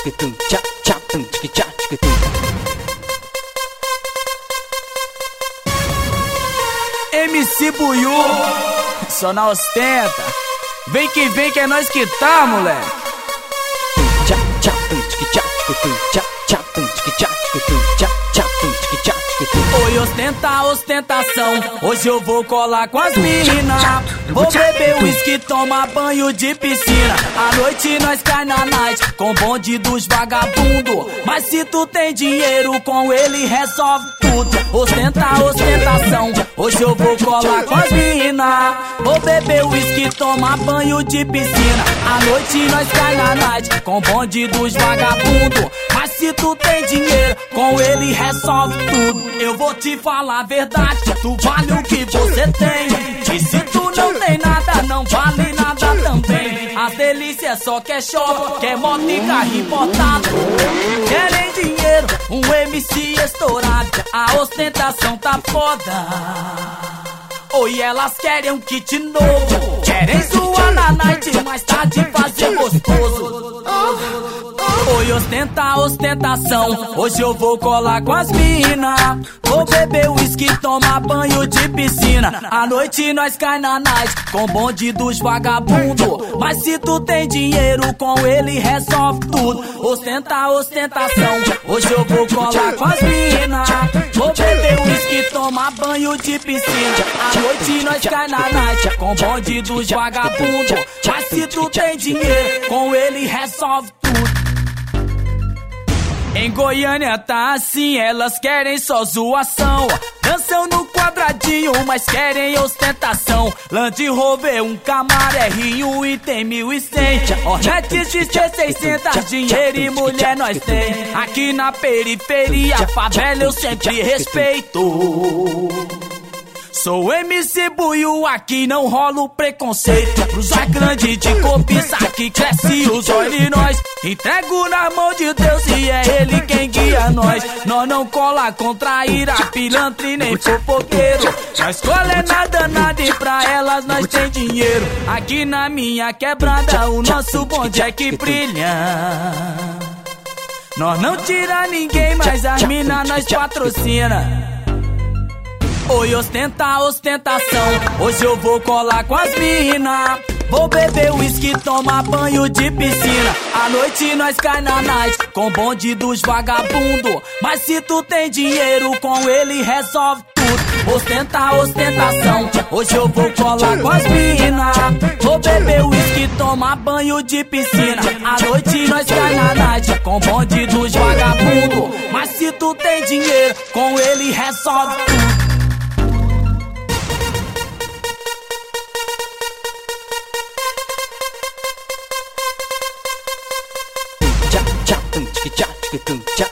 MC Buiú, só na ostenta. Vem que é nós que tá, moleque. Oi, ostentação, hoje eu vou colar com as mina. Vou beber uísque, tomar banho de piscina. À noite nós cai na night, com bonde dos vagabundo. Mas se tu tem dinheiro, com ele resolve tudo. Ostentação, hoje eu vou colar com as mina. Vou beber uísque, tomar banho de piscina. À noite nós cai na night, com bonde dos vagabundo. Mas se tu tem dinheiro, com ele resolve tudo. Eu vou te falar a verdade, tu vale o que você tem. E se tu não tem nada, não vale nada também. As delícias só quer show, quer moto e carro importado. Querem dinheiro, um MC estourado. A ostentação tá foda. Oi, elas querem um kit novo. Querem zoar na night, mais tarde fazer gostoso. Oi, ostentação, hoje eu vou colar com as mina. Vou beber uísque, tomar banho de piscina. À noite nós cai na night, com bonde dos vagabundo. Mas se tu tem dinheiro, com ele resolve tudo. Ostentação, hoje eu vou colar com as mina. Vou beber uísque, tomar banho de piscina. À noite nós cai na night, com bonde dos vagabundo. Mas se tu tem dinheiro, com ele resolve tudo. Em Goiânia tá assim, elas querem só zoação. Dançam no quadradinho, mas querem ostentação. Land Rover, um Camaro R1 e tem 1.100. Hornet XT600, dinheiro e mulher nós tem. Aqui na periferia, favela eu sempre respeito. Sou MC Buiú, aqui não rola o preconceito. Pros grandes de cobiça, aqui cresce os olhos de nós. Entrego na mão de Deus e é Ele quem guia nós. Nós não cola contra ira, pilantra e nem fofoqueiro. Nós cola é nada e pra elas nós tem dinheiro. Aqui na minha quebrada o nosso bonde é que brilha. Nós não tira ninguém, mas as mina nós patrocina. Oi, ostentação, hoje eu vou colar com as mina. Vou beber uísque, tomar banho de piscina. À noite nós cai na night, com bonde dos vagabundo. Mas se tu tem dinheiro, com ele resolve tudo. Ostentação, hoje eu vou colar com as mina. Vou beber uísque, tomar banho de piscina. À noite nós cai na night, com bonde dos vagabundo. Mas se tu tem dinheiro, com ele resolve tudo. Cha